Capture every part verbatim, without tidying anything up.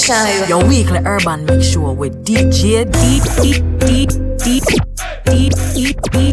Show. Your weekly urban mix show with D J D D D D D D D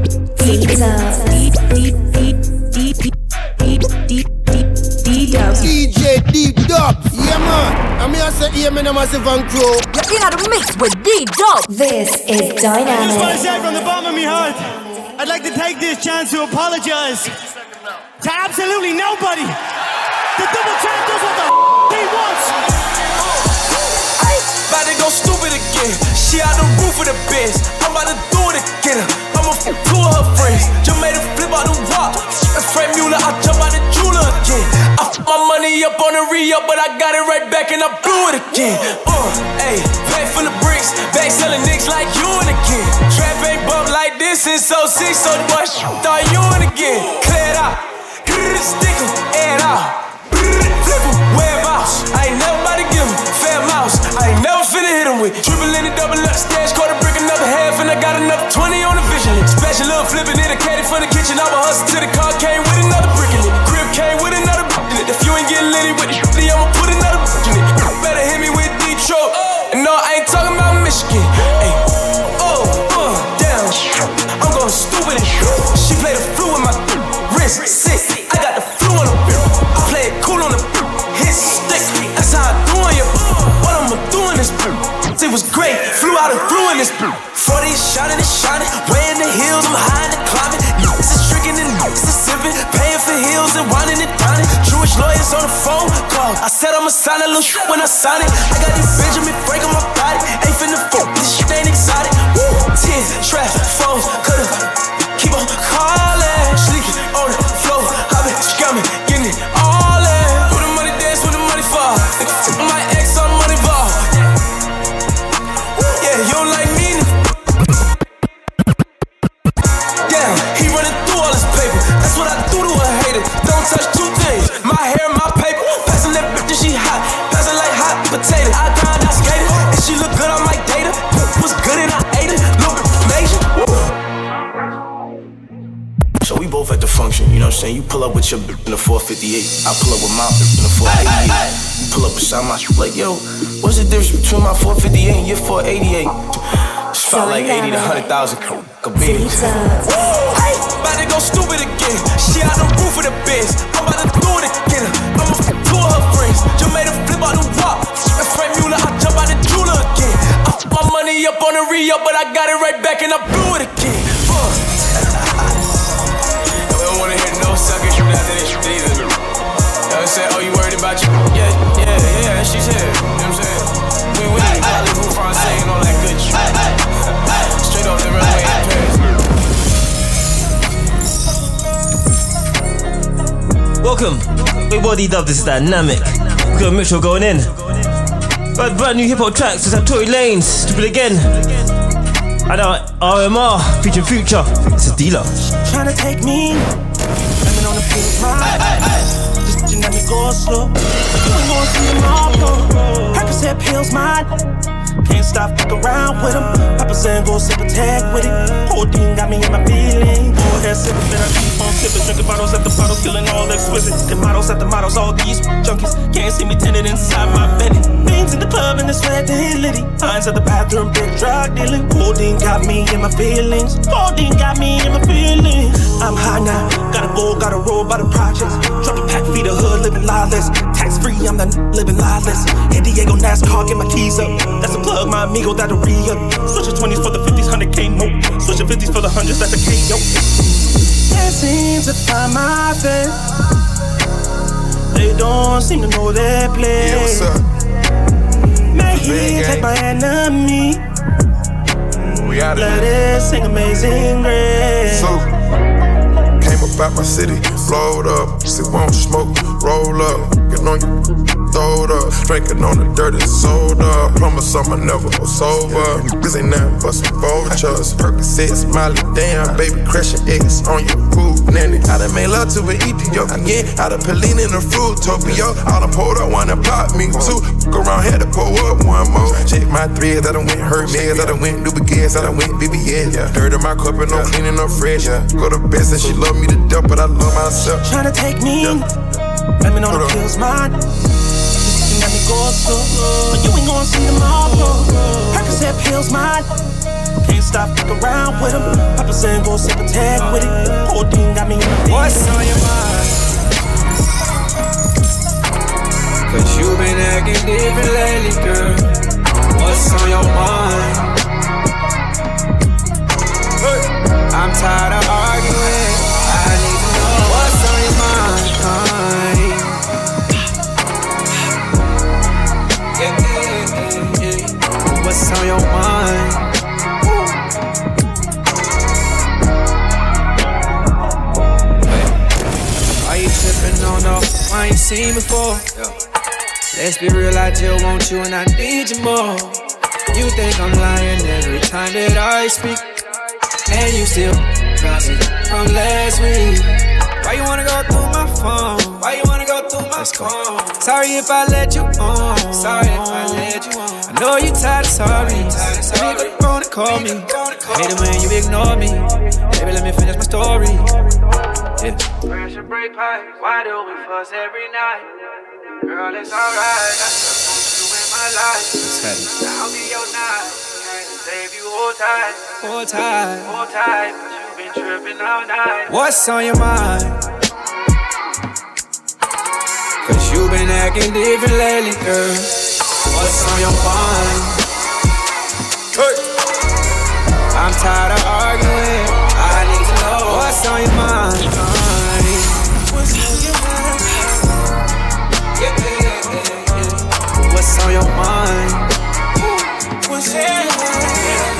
D J Deep Dubs, yeah man. I'm here to say yeah man, I'm massive and crew. You're in the mix with D-Dub. This is Dynamic. I just want to say from the bottom of my heart, I'd like to take this chance to apologize to absolutely nobody. The double champ does what the f*** he wants. Ay, about to go stupid again. She out the roof of the biz. I'm about to do it again. I'ma f*** two of her friends. Just made a flip out the rock. And Frank Mueller, I jump out the jeweler again. I put my money up on the re-up, but I got it right back and I blew it again. Uh, ayy, bag full of bricks. Back selling niggas like you and again. Trap ain't bump like this since oh six, so the boy thought you and again. Clear it out. Stick 'em, air it out. Flip 'em, whereabouts? I ain't never about to give 'em fair mouse. I ain't never finna hit 'em with triple in the double up stash, quarter brick, another half, and I got another twenty on the vision. Special little flipping in a caddy from the kitchen. I'ma hustle till the car came with another brick in it. Crib came with another brick in it. If you ain't getting litty with the shitty, I'ma put another brick in it. Better hit me with Detroit. And no, I ain't talking about Michigan. Hey, oh, uh, damn. I'm going stupid and she played the flu with my wrist. Sick. I got the flu on the I play it cool on the hit stick. That's how I do on you. What I'ma do in this it was great. Flew out and flew in this forty is shining and shining. Way in the hills, I'm high and climbing. Niggas is tricking and niggas is sipping. Paying for heels and whining and dining. Jewish lawyers on the phone call. I said I'ma sign a little shit when I sign it. I got these Benjamin Frank on my body. Ain't finna fuck, this shit ain't exotic. Woo, tears, trap, phones, could've keep on calling. Sleeping on the floor, I been scamming, getting it all in. Who the money dance, who the money fall? My ex on money ball. Yeah, you don't like me. Damn, he running through all his paper. That's what I do to a hater. Don't touch two things, my hair, my paper. Passing that bitch and she hot, passing like hot potato. I grind, I skated, and she look good on my data. Was good and I ate it, look major. So we both at the function, you know what I'm saying? You pull up with your in the four fifty-eight, I pull up with my in the four eighty-eight. You pull up beside my like, yo, what's the difference between my four fifty-eight and your four eighty-eight? It's about like eighty to one hundred thousand convenience. About to go stupid again. She out the roof of the biz. I'm about to do it again. I'ma f*** two of her friends. Just made a flip out the rock. And Frank Mueller, I jump out the jeweler again. I put my money up on the re-up, but I got it right back and I blew it again. Uh. Suckers shoot after this shit either. You know what I'm saying? Oh, you worried about you? Yeah, yeah, yeah, she's here. You know what I'm saying? We winning, Hollywood, Francais, and all that good shit. Straight off the runway in Paris. Welcome. Big body dub, this is Dynamic. We got Mitchell going in. Got brand new hip hop tracks. This is Tory Lanez, Stupid Again. And our R M R featuring Future. This is D-Lo. Trying to take me. On the field, right? Just you let me go slow. You ain't gonna see them all go. Percocet pills, mine. Can't stop, fuck around with them. Papa saying go sip a tag with it. Whole thing got me in my feelings. Go ahead, sip it, then I keep on sipping. Drinking bottles at the bottles, killing all exquisite. Get models at the models, all these junkies. Can't see me tinted inside my belly. Beans in the club and the sweat they litty. Lines at the bathroom, big drug dealing. Codeine got me in my feelings. Codeine got me in my feelings. I'm high now, gotta go, gotta roll by the projects. Drop a pack, feed the hood, living lawless. Tax free, I'm the n- living lawless. Hit Diego NASCAR, get my keys up. That's a plug, my amigo, that'll re-up. Switch the twenties for the fifties, one hundred K mo. Switch the fifties for the hundreds, that's a K, yo. Can't seem to find my face. They don't seem to know their place. Yeah, what's up? May he take my enemy. We out of Let here. it sing Amazing Grace. So, came up out my city, blowed up. She won't smoke, roll up. Get on you, throw it up. Drinking on the dirty soda. Promise I'ma never go sober. This ain't nothing but some vultures. Percocet, Smiley, damn, baby, crashing eggs on your food, nanny. I done made love to an Ethiopian. I done Pauline in the Fruitopia. I done pulled up one and popped me two. Go around here to pull up one more. Check my threads, I done went Hermes. I done went New Gas, I done went B B S. Dirt in my cup and no cleaning up fresh. Go to best and she love me to death, but I love myself. Tryna take me, let me know the feels mine. Codeine got me going slow, but you ain't gonna see tomorrow. Percocet pills mine. Can't stop, fuck around with him. Papa saying go sip a tag with it. Codeine got me in the what's on your mind? Cause you been acting different lately, girl. What's on your mind? Hey. I'm tired of arguing. I need to know what's on your mind. Yeah, yeah, yeah, yeah. What's on your mind? No, no, I ain't seen before. Yeah. Let's be real, I just want you and I need you more. You think I'm lying every time that I speak, and you still got me from last week. Why you wanna go through my phone? Why you wanna go through my phone? Sorry if I let you on. Sorry if I let you on. I know you tired of sorry. Baby, go to phone and call me. I hate it when you ignore me. Baby, let me finish my story. Yeah. Pressure break pipe, why do we fuss every night? Girl, it's alright, that's what you in my life. I'll be your night, trying to save you all time. All time, all time, but you've been tripping all night. What's on your mind? Cause you been acting different lately, girl. What's on your mind? Hey. I'm tired of arguing, I need to know what's on your mind. What's on your mind? Yeah, yeah, yeah, yeah. What's on your mind? What's on your mind?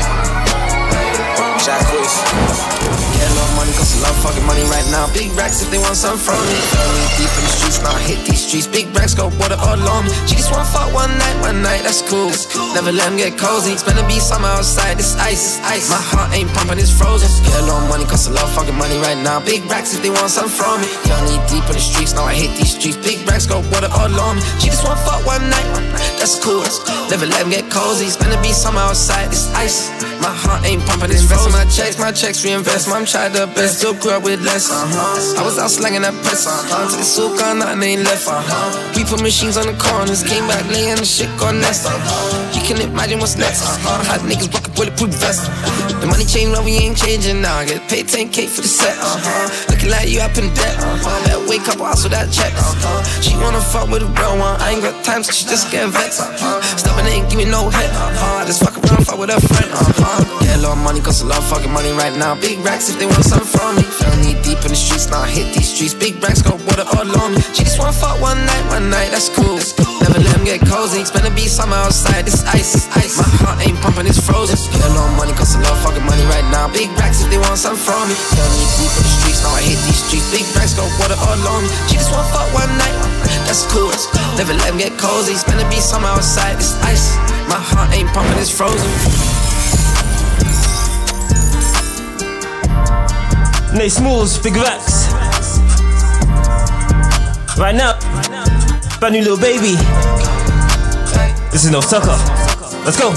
Jacques. Yeah, love money, cause I love fucking money right now. Big racks if they want something from me. Family deep in the streets, now I hit these streets. Big racks go water all on me. She just wanna fuck one night, one night, that's cool. Never let him get cozy. Spend a beat summer outside, this ice, ice. My heart ain't pumping, it's frozen. Yeah, love money, cause I love fucking money right now. Big racks if they want something from me. Family deep in the streets, now I hit these streets. Big racks go water all on me. She just wanna fuck one night, one night, that's cool. Never let him get cozy. Spend a beat summer outside, this ice. My heart ain't pumping, it's frozen. My checks, my checks reinvest. Mom tried the best, still grew up with less. Uh-huh. I was out slanging that press. Uh-huh. To the souk on nothing ain't left. Uh-huh. We put machines on the corners, came back laying the shit gone nest. Uh-huh. You can imagine what's next. Uh-huh. Hot niggas rockin' bulletproof vest. The money change, but we ain't changing now. I get paid ten K for the set. Uh-huh. Looking like you up in debt. Uh-huh. That wake up house with that check. Uh-huh. She wanna fuck with a real one. I ain't got time, so she just getting vexed. Uh-huh. Stopping ain't give me no head. Uh-huh. I just fuck around, fuck with a friend. Uh-huh. Yeah, love money, cause I love fucking money right now. Big racks if they want something from me. Family deep in the streets, now I hit these streets. Big racks go water all on me. She just wanna fuck one night, one night, that's cool. Never let him get cozy. Spend a beat summer outside, this ice, ice. My heart ain't pumping, it's frozen. Yeah, love money, cause I love fucking money right now. Big racks if they want something from me. Family deep in the streets, now I hit these streets. Big racks go water all on me. She just wanna fuck one night, that's cool. Never let him get cozy. Spend a beat summer outside, this ice. My heart ain't pumping, it's frozen. Nate Smalls, Big Racks. Right now, brand new little baby. This is no sucker. Let's go.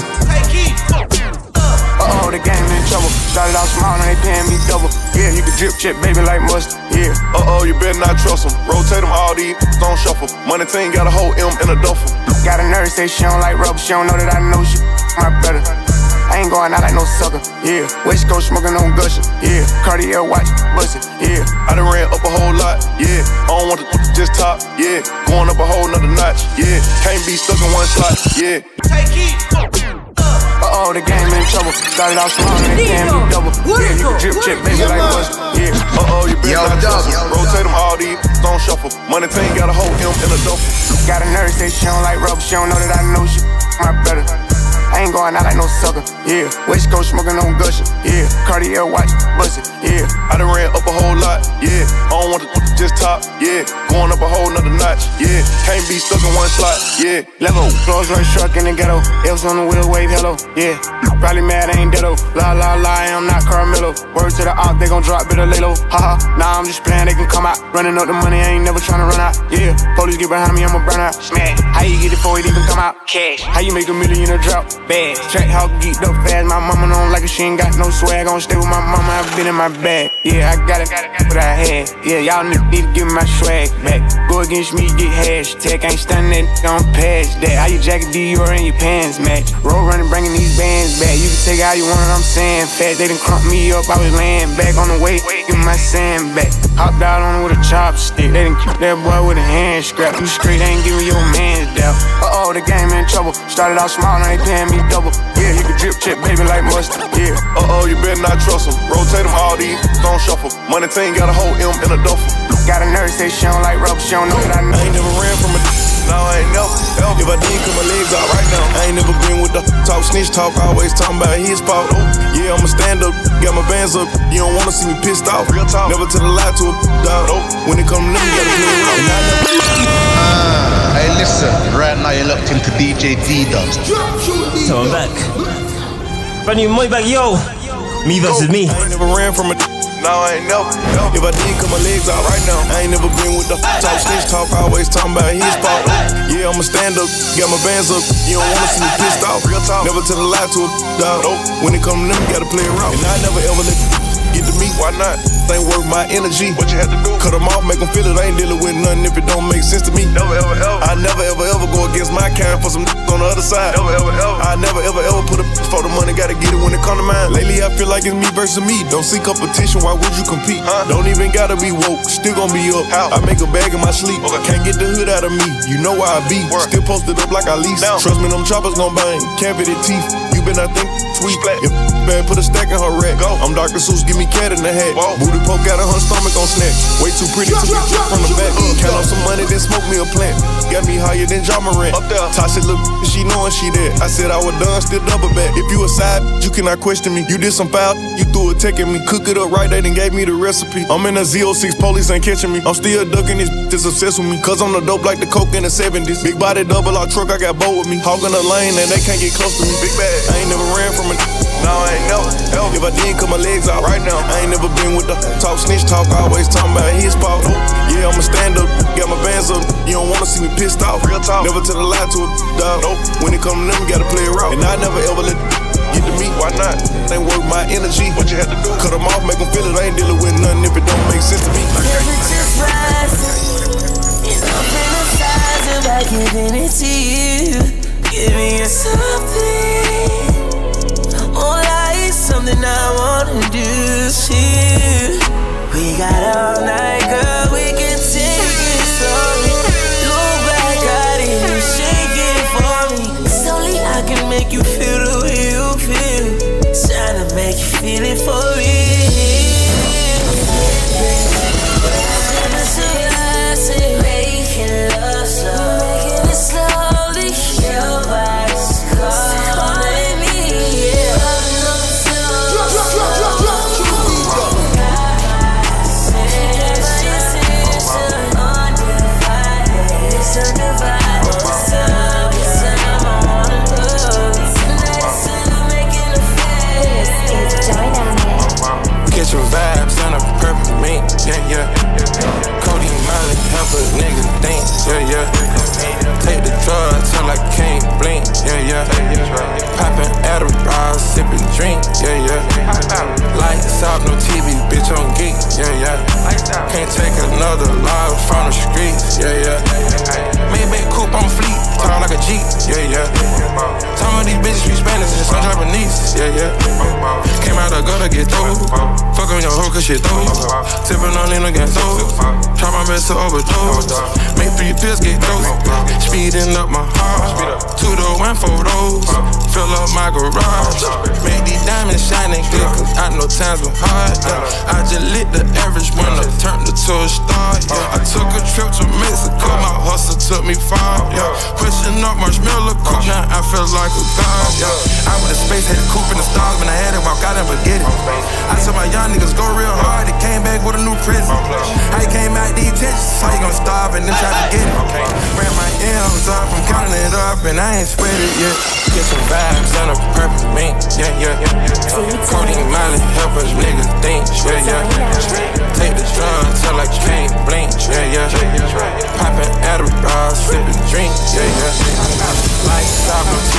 Uh-oh, the game in trouble. Started out small, now they paying me double. Yeah, you can drip chip, baby, like mustard. Yeah. Uh-oh, you better not trust them. Rotate them all these, don't shuffle. Money team got a whole M in a duffel. Got a nurse say she don't like rubber. She don't know that I know she my brother. I ain't going out like no sucker, yeah. West Coast smoking on Gusher, yeah. Cartier watch, bustin', yeah. I done ran up a whole lot, yeah. I don't want to just top, yeah. Going up a whole nother notch, yeah. Can't be stuck in one slot, yeah. Take it. Uh-oh, the game in trouble. Started out small, and they can't be double. Yeah, you can drip check, baby, like mustard, yeah. Uh-oh, you better not trust them. Rotate them all these, don't shuffle. Money team got a whole M in a duffel. Got a nurse say she don't like rubber. She don't know that I know she my brother. I ain't going out like no sucker, yeah. West Coast smoking on Gusher, yeah. Cartier watch, bustin', yeah. I done ran up a whole lot, yeah. I don't want to just top, yeah. Going up a whole nother notch, yeah. Can't be stuck in one slot, yeah. Level, clothes run truck in the ghetto. Elves on the wheel, wave hello, yeah. Probably mad, I ain't deado. La la la, I'm not Carmelo. Word to the op, they gon' drop, better lay low. Haha, nah, I'm just playing, they can come out. Running up the money, I ain't never tryna run out, yeah. Police get behind me, I'ma burn out. Smack, how you get it before it even come out? Cash, how you make a million a drop? Bad, bag. Track how geeked up fast. My mama don't like it, she ain't got no swag. Gon' stay with my mama, I been in my bag. Yeah, I got it, what I had. Yeah, y'all niggas need to give me my swag back. Go against me, get hashtag. Ain't stunning that, don't pass that. How you jacket Dior and your pants match? Roll running, bringing these bands back. You can take it how you want it, I'm saying fat. They done crump me up, I was laying back on the way. Give me my sand back. Hopped out on it with a chopstick. They done keep that boy with a hand scrap. You straight ain't giving your man's down. Uh oh, the game in trouble. Started out small, now they paying me double. Yeah, you can drip check, baby, like mustard. Yeah. Uh oh, you better not trust them. Rotate them all these, don't shuffle. Money team got a whole M in a duffel. Got a nurse say she don't like rubber, she don't know that I know. I ain't never ran from a no, I ain't never, ever. If I did, cut my legs out right now. I ain't never been with the talk, snitch talk, always talking about his fault. Yeah, I'ma stand up, got my bands up. You don't wanna see me pissed off. Real talk. Never tell a lie to a dog. When it come to them, you gotta play it out. And I never. Ah, hey, listen, right now you're locked into D J D-Dubs. So I'm back. Brand new money back, yo. Me versus me. I ain't never ran from a. No, I ain't never. If I did, cut my legs out right now. I ain't never been with the talk, snitch talk, always talking about his fault. Yeah, I'ma stand up, got my bands up. You don't wanna see me pissed off. Real talk. Never tell a lie to a dog. When it come to them, you gotta play around. And I never ever let get to me. Why not? Ain't worth my energy. What you had to do? Cut them off, make them feel it. I ain't dealing with nothing if it don't make sense to me. Never ever ever. I never ever ever go against my kind for some on the other side. Never ever ever. I never ever ever put a for the money, gotta get it when it come to mine. Lately I feel like it's me versus me. Don't see competition, why would you compete? Huh? Don't even gotta be woke, still gon' be up. How? I make a bag in my sleep. Okay. Can't get the hood out of me. You know where I be. Work. Still posted up like I lease. Down. Trust me, them choppers gon' bang. Cavity teeth. You been I think sweet. If bad, put a stack in her rack. Go. I'm Doctor Seuss, give me cat in the hat. Whoa. Booty poke out of her stomach on snack. Way too pretty to be from the back. Uh, Count on some money, then smoke me a plant. Got me higher than John Morant. Up there. Tasha look, she knowin' she there. I said I was done, still double back. If you a side, you cannot question me. You did some foul, you threw a tech at me. Cook it up right, they done gave me the recipe. I'm in a Z oh six, police ain't catching me. I'm still ducking this bitch, obsessed with me. Cause I'm the dope like the coke in the seventies. Big body double R truck, I got bow with me. Hogging the lane and they can't get close to me. Big bag, I ain't never ran from a no, I ain't never, ever. If I did, cut my legs out right now. I ain't never been with the talk, snitch talk, always talking about his fault. Yeah, I'ma stand up, got my bands up. You don't wanna see me pissed off. Real talk. Never tell a lie to a dog. Nope. When it come to them, you gotta play it right. And I never ever let get to me, why not? Ain't worth my energy. What you had to do? Cut them off, make them feel it. I ain't dealing with nothing if it don't make sense to me. Temperature's rising, and I'm fantasizing about giving it to you. Giving you something. Oh, like something I wanna do to you. We got all night, girl, we can take it slowly. Look back at it and shake it for me. It's only I can make you feel the way you feel. Trying to make you feel it for real. Making love slow, making it slowly. Your body's calling me, yeah. Catching vibes on a purple mink, yeah, yeah. Cody Molly, help a nigga think, yeah, yeah. Take the drugs till I can't blink, yeah, yeah. Poppin' Adderall, sippin' drink, yeah, yeah. Lights out, no T V, bitch on geek, yeah, yeah. Can't take another log from the streets, yeah, yeah. Maybach coupe on fleet, tall like a Jeep, yeah, yeah. Some of these bitches speak Spanish, and some Japanese, yeah, yeah. Came out the gutter, get through. Fuck on your hoe, cause she through. Tippin' on lean against through. Try my best to overdose. Make three pills get through. Speeding up my heart. Two to one photos. Fill up my garage. Make these diamonds shining clear, cause I know times been hard, yeah. I just lit the average one up, turned it to a star, yeah. I took a trip to Mexico, my hustle took me far, yeah. Pushing up marshmallow coupe, now I feel like a god, yeah. I went to space, had a coupe in the stars, when I had it, walk out and forget it. I saw my young niggas go real hard, they came back with a new prison. How you came out these ditches, how you gon' starve and then try to get it? Ran my M's up, I'm counting it up, and I ain't sweat it yet. Get some vibes on a purple mink, yeah, yeah. Cody Molly, help us niggas think, yeah, yeah. Take the drugs till I can't blink, yeah, yeah. Poppin' Adderall, sippin' drink, yeah, yeah. Lights out, no T V, bitch.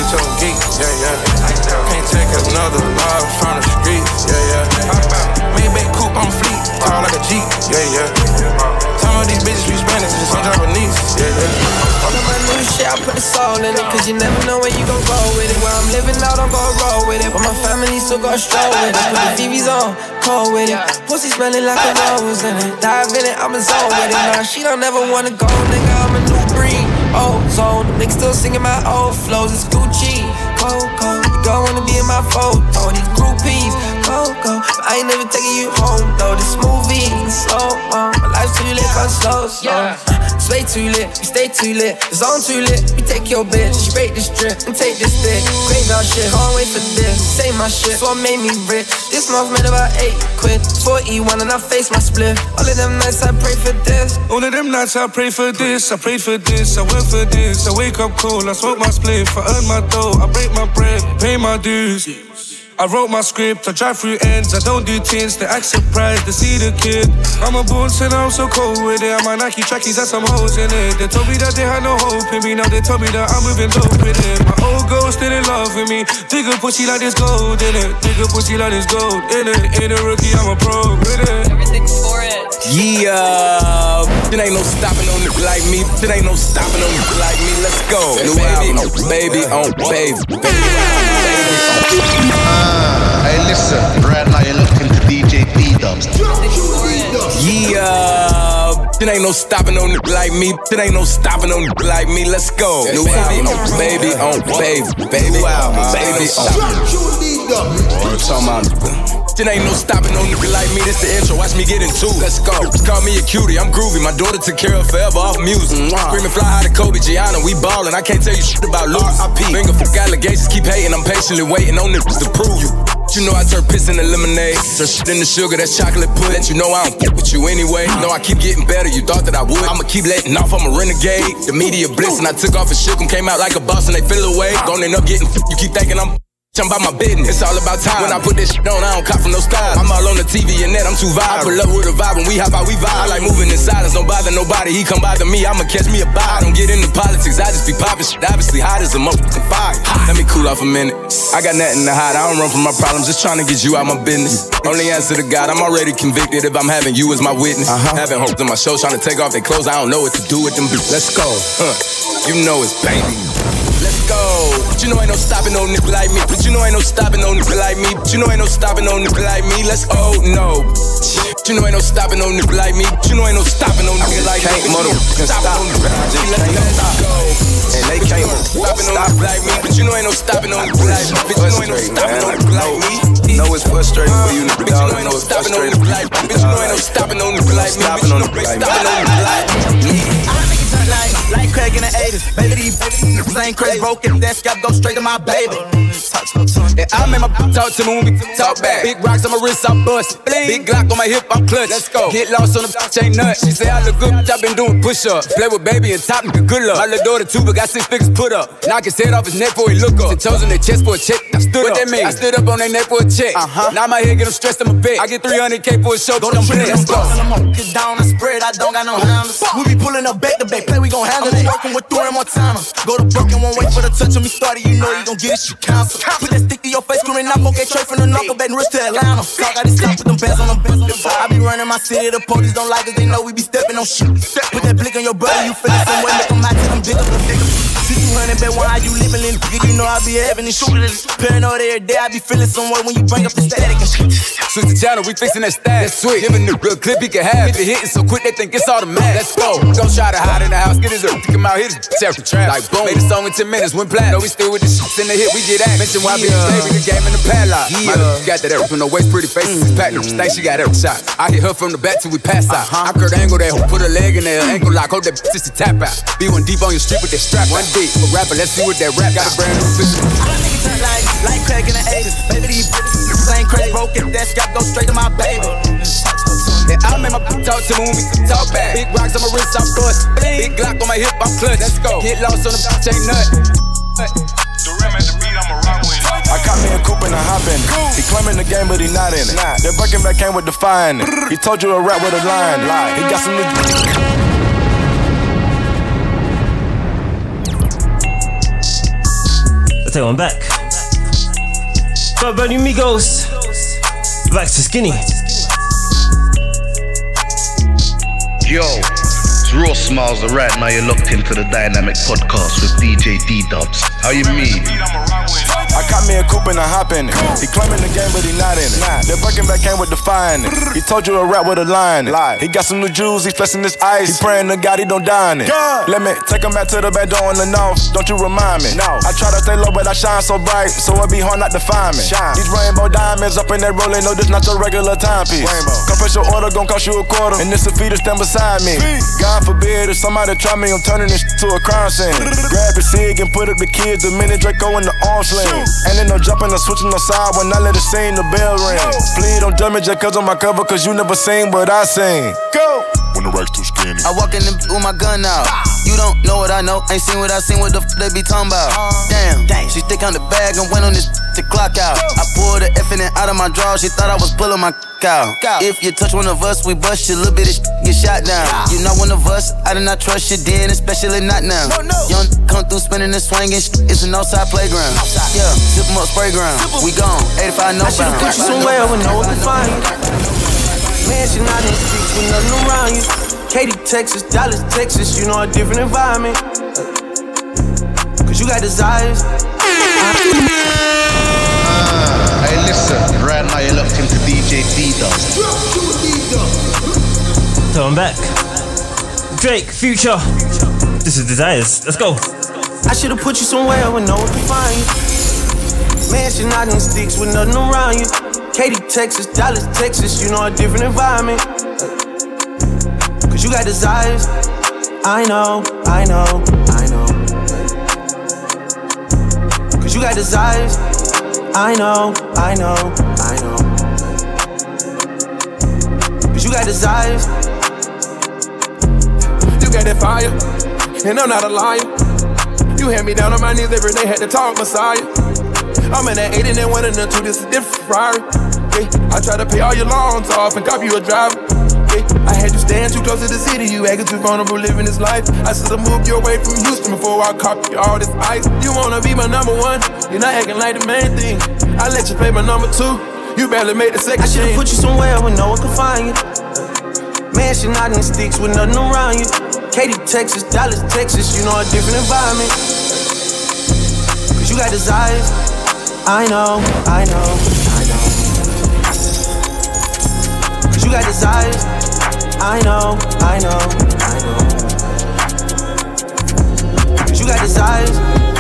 bitch on geek, yeah, yeah. Can't take another love from the streets, yeah, yeah. Maybach coupe on fleek, tall like a Jeep, yeah, yeah. Some of these bitches be Spanish, and some Japanese, yeah, yeah. All of my new shit, I put the soul in it, cause you never know where you gon' go with it. Where I'm living now, don't go roll with it, but my family still go stroll with it. Put the V Vs on, cold with it. Pussy smelling like a rose in it. Dive in it, I'm a zone with it. Nah, she don't ever wanna go, nigga, I'm a new breed. Ozone, niggas still singing my old flows. It's Gucci, Coco. You gon' wanna be in my photo. These groupies, Coco. But I ain't never taking you home though. This movie is so long. My life's too lit, cause slow, slow. It's way too lit, we stay too lit. The zone too lit, we take your bitch. She break this drip and take this dick. Graveyard shit, can't wait for this. Say my shit, so I made me rich. This month made about eight quid. four E one and I face my split. All of them nights I pray for this. All of them nights I pray for this. I prayed for this, I work for this. I wake up cool, I smoke my spliff. I earn my dough, I break my bread, pay my dues. I wrote my script, I drive through ends. I don't do tints, they act surprised, they see the kid. I'm a born sinner, I'm so cold with it. I'm a Nike trackies, that's some hoes in it. They told me that they had no hope in me. Now they told me that I'm moving dope with it. My old girl still in love with me. Digga pussy like this gold in it. Digga pussy like this gold in it. Ain't a rookie, I'm a pro with it. Everything for it. Yeah, it ain't no stopping on nigga like me. It ain't no stopping on nigga like me. Let's go. New album, baby on baby, baby, baby. Ah, hey, listen. Right now you're looking to D J D-Dubs. Yeah, it ain't no stopping on nigga like me. It ain't no stopping on nigga like me. Let's go. New album, baby on baby, baby, baby on. What you talking about? It ain't no stopping no nigga like me, this the intro, watch me get into it. Let's go. Call me a cutie, I'm groovy, my daughter took care of forever off music. Mm-hmm. Screaming fly high to Kobe, Gianna, we ballin', I can't tell you shit about Louis. R I P Finger fuck allegations, keep hating, I'm patiently waiting on niggas to prove you. You know I turn piss into lemonade, turn shit into sugar, that's chocolate pudding. Let you know I don't fuck with you anyway. No, I keep getting better, you thought that I would. I'ma keep letting off, I'm a renegade. The media bliss and I took off and shook 'em, came out like a boss and they fell away. Don't end up getting f***, you keep thinking I'm I'm about my business, it's all about time. When I put this shit on, I don't cop from no style. I'm all on the T V and net, I'm too vibe. I pull up with a vibe and we hop out, we vibe. I like moving in silence, don't bother nobody. He come bother me, I'ma catch me a bite. I don't get into politics, I just be popping shit. Obviously hot as a motherfucking fire. Let me cool off a minute. I got nothing to hide, I don't run from my problems, just trying to get you out my business. Only answer to God, I'm already convicted if I'm having you as my witness. Uh-huh. Having hope in my show, trying to take off their clothes, I don't know what to do with them. Let's go, huh. You know it's baby. Let's go. But you know ain't no stopping no nigga like me. But you know ain't no stopping no nigga like me. But you know ain't no stopping no nigga like me. Let's go. No. But you know ain't no stopping no nigga like me. But you know ain't no stopping no nigga like me. Can't mother can stop. Let's go. And they can't stopping no nigga like me. But you know ain't no stopping no nigga like me. But you know ain't no stopping no nigga like me. Know it's frustrating for you nigga. Y'all know it's frustrating for you. But you know ain't no stopping no nigga like me. But you know ain't no stopping no nigga like me. Like, like Craig in the eighties. Baby, these babies ain't crazy. Broken, that scalp go straight to my baby. Yeah, I make my talk to me when we talk back. Big rocks on my wrist, I'm bust. Big Glock on my hip, I'm clutch. Let's go. Get lost on the bitch, ain't nuts. She say I look good, I been doing push-ups. Play with baby and top me, good luck. My little daughter too, but got six figures put up. Knock his head off his neck before he look up. Ten toes on their chest for a check. I stood what up. What that mean? I stood up on their neck for a check. Uh-huh. Now my head get them stressed, I'm a bet. I get three hundred K for a show, go to trip. Let's go. Get down and spread, I don't got no handles. We be pulling up back to back, play, we gon' handle it. Working with three more timers. Go to broke and won't wait for the touch on me started. You know you gon' get it, you cancel. Put that stick to your face, screaming out, okay, straight from the knuckle, back and wrist to Atlanta. Talk out this stuff with them bands on them bands on the I be running my city, the police don't like us, they know we be stepping on shit. Put that blick on your brother, you feel it somewhere, make them hot till them bigger. two hundred, bet one, how you living in the you know I be having this shooting. Paranoid every day, I be feeling somewhere when you bring up the static and shit. Switch the channel, we fixing that stack. That's sweet. Giving the real clip he can have. Hit the hit so quick they think it's automatic. Let's go. Don't try to hide in the house. Get his earth. Kick him out. Hit his bitch every trap. Like boom. Made a song in ten minutes. Went platinum. No, we still with the shit in the hit. We get at. Mention why yeah. Be baby. The game in the padlock. Yeah. My bitch got that every. From the waist, pretty faces. Mm. Platinum. She think she got every shot. I hit her from the back till we pass out. Uh-huh. I curved angle that. Put a leg in there. Ankle lock. Hold that bitch till she tap out. Be one deep on your street with that strap. One deep. A rapper. Let's see what that rap got. A brand new picture. Like, like Craig in the eighties. Baby, these bitches ain't crazy. Broken, that scalp go straight to my baby. Yeah, I make my talk to me when we talk back. Big rocks on my wrist, I'm bust. Big Glock on my hip, I'm clutch. Let's go. Get lost on the bitch, ain't nut. The rim at the beat, I'm a rock with it. I caught me a coupe and I hop in it. He claiming the game, but he not in it. That Birkin back came with the fire in it. He told you a rap with a line. He got some new. Take one back. Got brand new Migos. Back to Skinny. Yo, it's Raw Smiles, and right now you're locked into the Dynamic Podcast with D J D-Dubs. How you mean? I caught me a coupe and I hop in it. He claiming the game, but he not in it. The Birkin back came with defying it. He told you a rap with a line in it. He got some new jewels, he's flexing his ice. He praying to God he don't die in it. Let me take him back to the back door in the north. Don't you remind me? No. I try to stay low, but I shine so bright, so it be hard not to find me. Shine. These rainbow diamonds up in that rolling, no, this not your regular timepiece. Confess your order, gon' cost you a quarter, and this a fee to stand beside me. God forbid if somebody try me, I'm turning this to a crime scene. Grab his cig and put up the kids the minute Draco in the arm sling. Ain't no jumping or switching the side when I let it sing, the bell ring. Please don't judge me just cause on my cover, cause you never seen what I sing. Go! When the rack's too skinny. I walk in the with my gun out. You don't know what I know, ain't seen what I seen, what the f they be talking about. Damn, she stick on the bag and went on this to clock out. I pulled the F in it out of my drawer, she thought I was pulling my cow. If you touch one of us, we bust you, little bit of sh- get shot down. You not one of us, I did not trust you then, especially not now. Young come through spinning and swinging, sh- it's an outside playground. Yeah, zip 'em up, spray ground. We gone, eighty-five no bound. I should've put you somewhere where no one can find you. Mansion out in the streets with nothing around you. Katy, Texas, Dallas, Texas, you know a different environment. Cause you got desires. Uh, hey, listen, right now you're locked into D J D-Dubs. So I'm back. Drake, Future. This is Desires. Let's go. I should've put you somewhere where no one can find you. Mansion out in the sticks with nothing around you. Katy, Texas, Dallas, Texas, you know a different environment. Cause you got desires. I know, I know, I know. Cause you got desires. I know, I know, I know. Cause you got desires. You got that fire, and I'm not a liar. You had me down on my knees every day, had to talk Messiah. I'm in that eight and then one and the two, this is different Ferrari. Yeah, I try to pay all your loans off and copy you a driver. Yeah, I had you stand too close to the city, you acting too vulnerable living this life. I should've moved you away from Houston before I copy all this ice. You wanna be my number one, you're not acting like the main thing. I let you play my number two, you barely made the second. I should've put you somewhere where no one can find you. Mansion out in the sticks with nothing around you. Katy, Texas, Dallas, Texas, you know a different environment. Cause you got desires. I know, I know, I know. Cause you got desires. I know, I know, I know. Cause you got desires.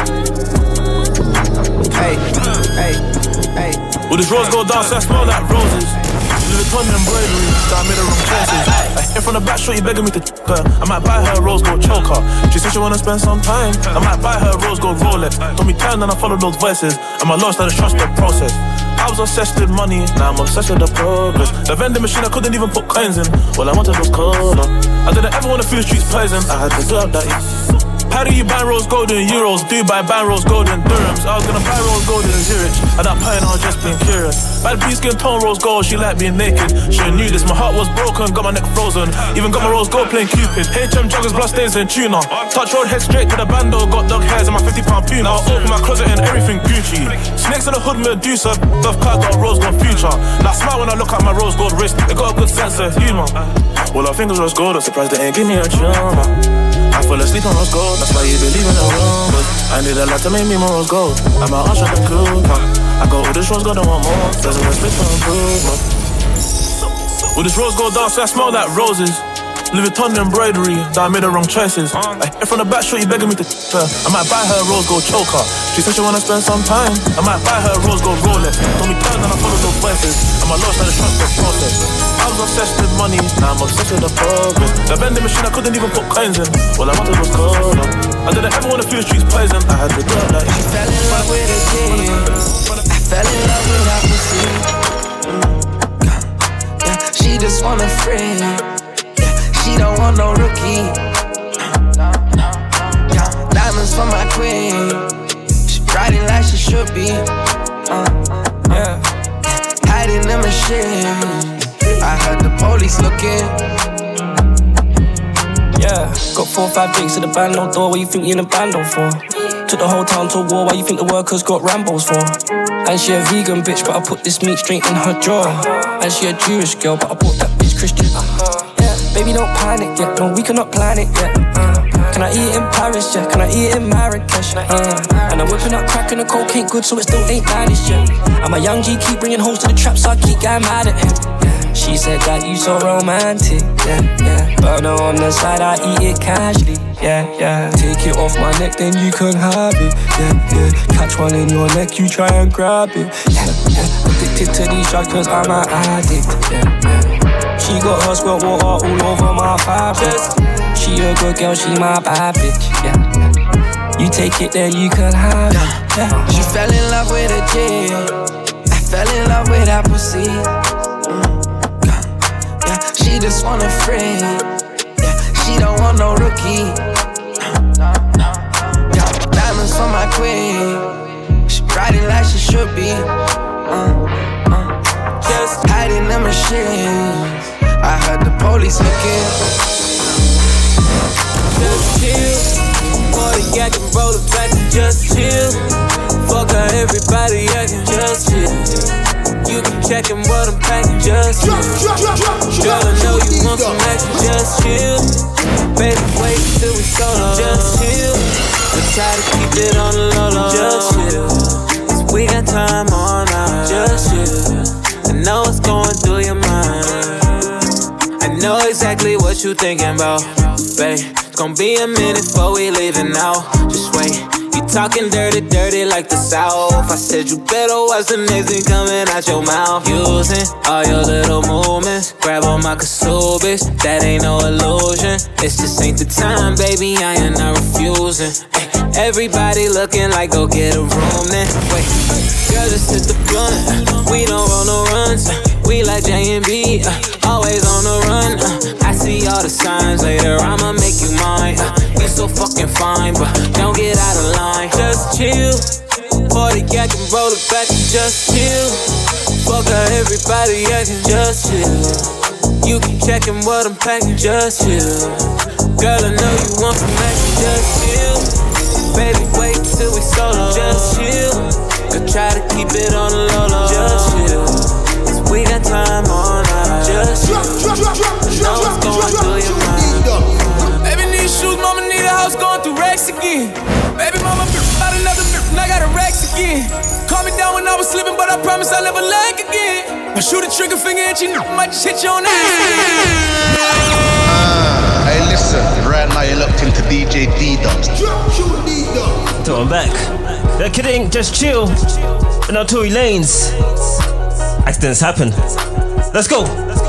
Hey, hey, hey. Well, this rose gold dance, I smell like roses. Louis Vuitton embroidery, that I made the wrong choices. In front of back, shorty begging me to her. I might buy her a rose gold choker. She said she wanna spend some time. I might buy her a rose gold Rolex. Told me turn and I follow those voices. And my lost, I just trust the process. I was obsessed with money, now I'm obsessed with the progress. The vending machine, I couldn't even put coins in. All I wanted was color. I didn't ever wanna feel the streets poison. I had to do up that. How do you buy rose gold in euros? Do you buy buy rose gold in dirhams? I was gonna buy rose gold in Zurich. At that point, I was just being curious. Bad B skin tone rose gold, she like being naked. She knew this, my heart was broken, got my neck frozen. Even got my rose gold playing Cupid. H M joggers, blood stains and tuna. Touch road, head straight to the bando. Got dog hairs and my fifty pound puna. Now I open my closet and everything Gucci. Snakes in the hood, Medusa. Dove car got a rose gold future. Now I smile when I look at my rose gold wrist. They got a good sense of humor. All our fingers rose gold, I'm surprised they ain't give me a tumor. I fall asleep on rose gold, that's why you believe in the rumors. I need a lot to make me more rose gold. I'm a usher than Cooper. I got all this rose gold, I want more. There's a respect for improvement. With this rose gold dance, I smell like roses. Louis Vuitton embroidery, that I made the wrong choices. Like, in front of back, shorty begging me to her. I might buy her a rose gold choker. She said she wanna spend some time. I might buy her a rose gold Rolex. Told me turn and I follow those voices. And my lost, I just trust the process. I was obsessed with money, now I'm obsessed with the progress. The vending machine, I couldn't even put coins in. All I wanted was color. I didn't ever wanna feel the streets poison. I had to do it like. I fell in love with a kid. I fell in love with opposite. Yeah, she just want a friend. She don't want no rookie. Yeah, diamonds for my queen. She riding like she should be. Uh, yeah, hiding in the machine. I heard the police looking. Yeah, got four or five drinks in the bando door. What you think you in the bando for? Took the whole town to war, why you think the workers got Rambos for? And she a vegan bitch, but I put this meat straight in her jaw. And she a Jewish girl, but I bought that bitch Christian. Yeah, baby, don't panic yet, no, we cannot plan it yet. uh, Can I eat it in Paris, yeah? Can I eat it in Marrakesh? Uh, and I'm whipping up crack and the coke ain't good, so it still ain't managed yet. And my young G keep bringing hoes to the trap, so I keep getting mad at him. She said that you so romantic, yeah, yeah. Burner on the side, I eat it casually, yeah, yeah. Take it off my neck, then you can have it, yeah, yeah. Catch one in your neck, you try and grab it, yeah, yeah. Addicted to these drugs cause I'm an addict, yeah, yeah. She got her squirt water all over my fabric. She a good girl, she my bad bitch, yeah, yeah. You take it, then you can have it, yeah. She fell in love with a G. I fell in love with that pussy. Mm. She just want a friend, yeah. She don't want no rookie. Got diamonds for my queen. She riding like she should be. Uh, uh. Just hiding the machines. I heard the police looking. Just chill. Boy, I can roll it back and just chill. Fuck her, everybody acting just chill. You can check in what I'm packing, just chill. Girl, I know you want some action, just chill. Baby, wait till we solo, just chill. But try to keep it on the low, low. Just chill. Cause we got time all night, just chill. I know what's going through your mind. I know exactly what you thinking about, babe. It's gonna be a minute before we leaving now. Just wait. Talking dirty, dirty like the South. I said you better watch the next thing coming out your mouth. Using all your little movements. Grab on my kazoo, bitch. That ain't no illusion. It's just ain't the time, baby. I am not refusing. Ay, everybody looking like go get a room then. Wait, girl, just hit the blunt. We don't roll no runs. We like J and B, uh, always on the run. Uh, I see all the signs later. I'ma make you mine. Uh, you so fucking fine, but don't get out of line. Just chill. Party, I can roll it back and just chill. Fuck her, everybody acting just chill. You can check in what I'm packing, just chill. Girl, I know you want some action, just chill. Baby, wait till we solo, just chill. Could try to keep it on the low, low. Just chill. We got time all night, just you. Know what's going through your mind. Baby need shoes, mama need a house, going through racks again. Baby mama about another and I got a racks again. Call me down when I was slipping, but I promise I'll never lag again. I shoot a trigger finger at you, might just hit you on the ass. Uh, hey listen, right now you're locked into D J D-Dubs. So I'm back. They're kidding, just chill. And now Tory Lanez. Accidents happen. Let's go.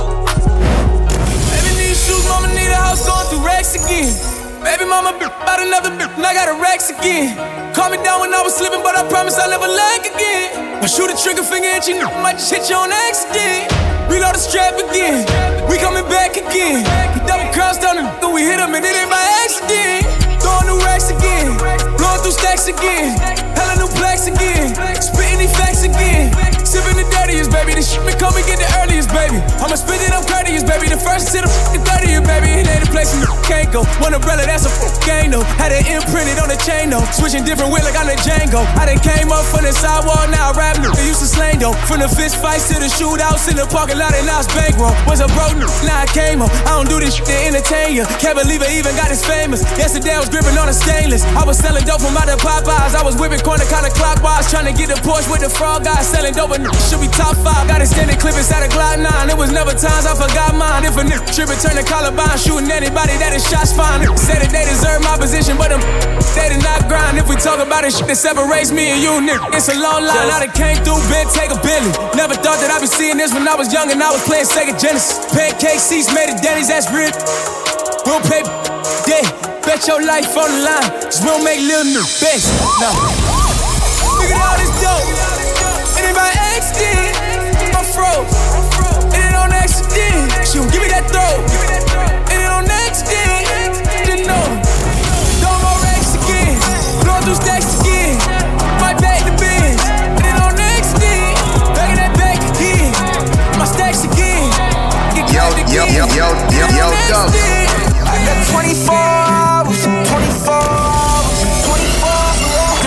Baby need shoes, mama need a house, going through racks again. Baby mama about another and I got a racks again. Call me down when I was slipping, but I promise I'll never lag again. I shoot a trigger finger at you, might just hit you on accident. Reload the strap again. We coming back again. We double crossed on him, then we hit him and it ain't by accident. Throwing new racks again. Blowing through stacks again. Hella new blacks again. Spitting these facts again. Sipping the dirtiest, baby. The shit me come and get the earliest, baby. I'ma spit it, I'm courteous, baby. The first to the f***ing thirtieth, baby. It ain't a place you can't go. One umbrella, that's a f***ing gang, though. Had it imprinted on the chain, though. Switching different wheel like I'm the Django. I done came up from the sidewalk, now I rap new. They used to slang, though. From the fist fights to the shootouts in the parking lot, and now it's bankroll. Was a broke new, now I came up. I don't do this shit to entertain you. Can't believe I even got this famous. Yesterday I was gripping on a stainless. I was selling dope from out the Popeyes. I was whipping corner counterclockwise, trying to get the Porsche with the frog guys. Selling dope, but should be top five. Got extended clip inside a Glock nine. It was never times I forgot mine. If a nigga trippin', turn the Columbine, shooting anybody that is shots fine. Say that they deserve my position, but them they did not grind. If we talk about it, shit that separates me and you, nigga, it's a long line. I done came through, been take a Billy. Never thought that I'd be seeing this when I was young and I was playing Sega Genesis. Pancake seats made of Denny's, that's real. Real paper, yeah. Bet your life on the line, cause we don't make little new bets. No. Look at all this dope. It ain't by accident. I'm froze. It ain't on accident. Shoot, give me that throw. It ain't on accident. Didn't know. No more racks again. Blowing through stacks again. My back the bins. It ain't on accident. Back in that back again. My stacks again. Get yo, yo, yo, yo, yo, yo, yo. twenty-four hours, twenty-four hours, twenty-four hours.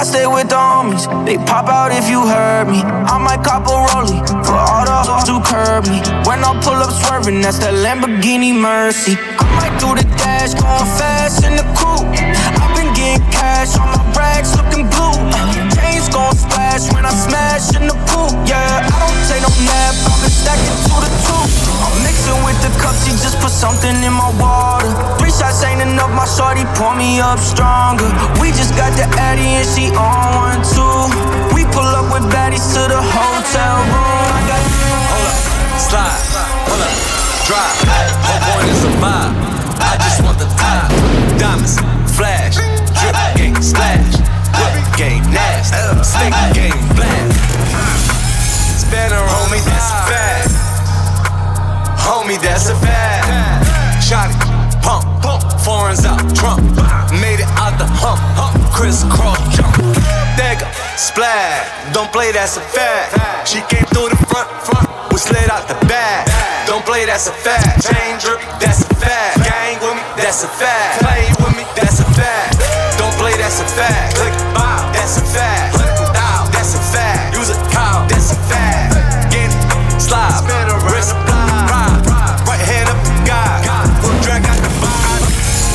I stay with the homies, they pop out if you heard me. I might cop a rollie for all the hoes who curb me. When I pull up swerving, that's that Lamborghini Mercy. I might do the dash, going fast in the coupe. I've been getting cash on my racks, looking blue. Chains gon' splash when I smash in the pool. Yeah, I don't take no nap, I've been stacking two to two. I'm mixing with the cups, she just put something in my water. Three shots ain't enough, my shorty pour me up stronger. We just got the Addy and she on one too. We pull up with baddies to the hotel room. I got hold up, slide, hold up, drive. Whole point is a vibe. I just want the top. Diamonds, flash, drip, gang, splash. Whip, gang, nasty. Stick, gang, blast. Spanner, homie, that's a fact. Homie, that's a fact. Shotty, pump, pump, foreigns out, Trump. Made it out the hump, hump, crisscross jump. Dagger, splash, don't play, that's a fact. She came through the front, front, we slid out the back. Don't play, that's a fact. Chain drip, that's a fact. Gang with me, that's a fact. Play with me, that's a fact. Don't play, that's a fact. Click, bow, that's a fact. Down, that's a fact. Use a cow, that's a fact. Get it, slide, wrist, ride, right hand up, God. We'll drag out the body.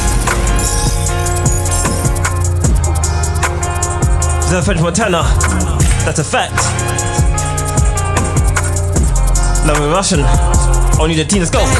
The French Montana, that's a fact. Love me Russian. Only the team, let's go.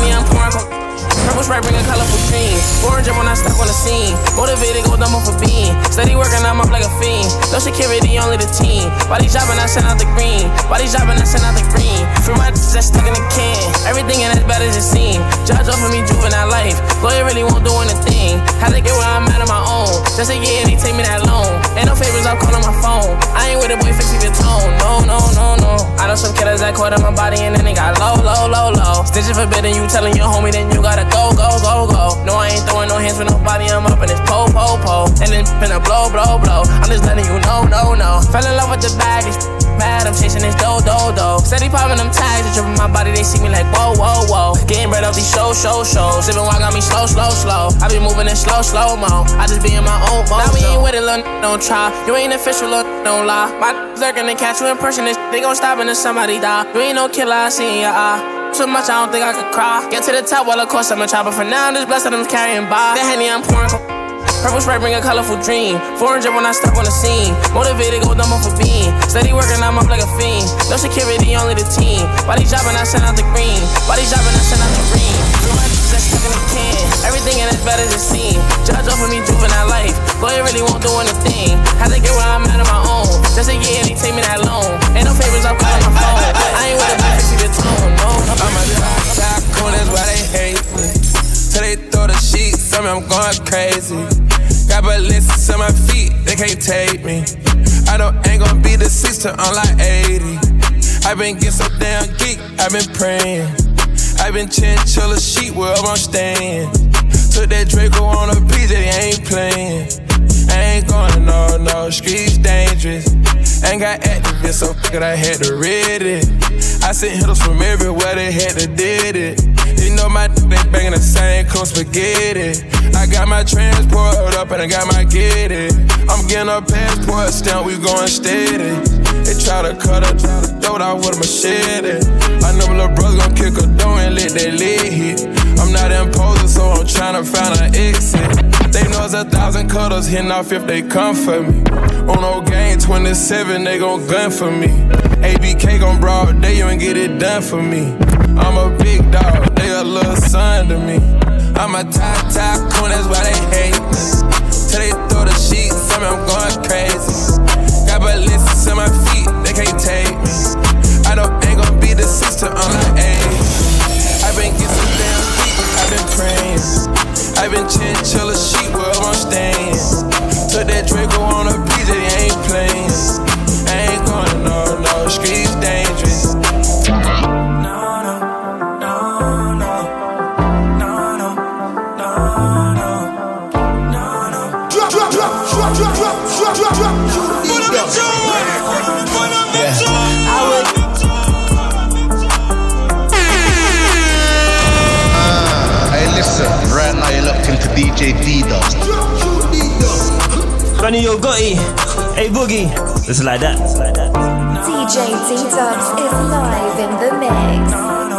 Purple stripe bring a colorful green. Orange when I step on the scene. Motivated, go dumb off a bean. Steady working, I'm up like a fiend. No security, only the team. Body jobbing, I send out the green. Body jobbing, I send out the green. Free my that's stuck in the can. Everything in as bad as it seems. Judge over me, juvenile life. Lawyer really won't do anything. Had to get where I'm at on my own. Just a year and he take me that loan. Ain't no favors, I'm calling my phone. I ain't with a boy fixing the tone. No, no, no, no. I know some killers that caught in my body and then they got low, low, low, low. Stitches forbidden, you telling your homie, then you gotta go, go, go, go. No, I ain't throwing no hands with nobody, I'm up in this po, po, po. And then finna blow, blow, blow. I'm just letting you know, no, no. Fell in love with the bag, it's mad, I'm chasing this dough, dough, dough. Steady popping them tags, they dripping my body, they see me like whoa, whoa, whoa. Getting bread off these show, show, shows. Sipping wine got me slow, slow, slow. I be moving in slow, slow mo. I just be in my own mode. Now we ain't with it, little don't try. You ain't official, little don't lie. My lurking to catch you in person, they gon' stop until somebody die. You ain't no killer, I see in your eye. Too much, I don't think I could cry. Get to the top, well, of course I'm a chopper. For now, I'm just blessed that I'm carrying by. The Henny, I'm pouring. Purple stripe bring a colorful dream. four hundred when I step on the scene. Motivated, go dumb off a bean. Steady working, I'm up like a fiend. No security, only the team. Body jobbing, I send out the green. Body jobbing, I send out the green. Free my that's stuck in the can. Everything in as bad as it seems. Judge over me, juvenile life. Lawyer really won't do anything. Had to get where I'm at on my own. Just a year and he take me that loan. Ain't no favors, I'm calling my phone. I ain't with a bitch, fix the tone. No, no. I'm a top tycoon, that's why they hate me. Till they throw the sheets, tell me I'm going crazy. Got ballistics on my feet, they can't take me. I don't ain't gonna be the six to unlike eighty. I been getting so damn geek, I been praying. I been chinchilla sheet wherever I'm staying. Took that Draco on a beach, they ain't playing. I ain't going no, no, streets dangerous. Ain't got activists, so f*** it, I had to read it. I sent hitters from everywhere, they had to did it. You know my d- they banging the same cold spaghetti. I got my transport up and I got my get it. I'm getting a passport stamp, we going steady. They try to cut her, try to throw it out with a machete. I know my little brother gon' kick a door and let that lid hit. I'm not imposing, so I'm tryna find an exit. They know it's a thousand cutters hitting off if they come for me. On no game twenty-seven, they gon' gun for me. A B K gon' broad day, you ain't get it done for me. I'm a big dog, they a little son to me. I'm a top tycoon, that's why they hate me. Till they throw the sheets, tell me I'm going crazy. Got ballistics on my feet, they can't take me. I don't ain't gon' be the sister, I'm like eight. I been getting some damn deep, I been praying. I been chinchilla sheet wherever I'm staying. Took that Draco on a beach, they ain't playing. I ain't going no, no, streets dangerous. Right now you're locked into D J D-Dubs. Brand new Yo Gotti, Hey Boogie, it's like that. It's like that. D J D-Dubs is live in the mix.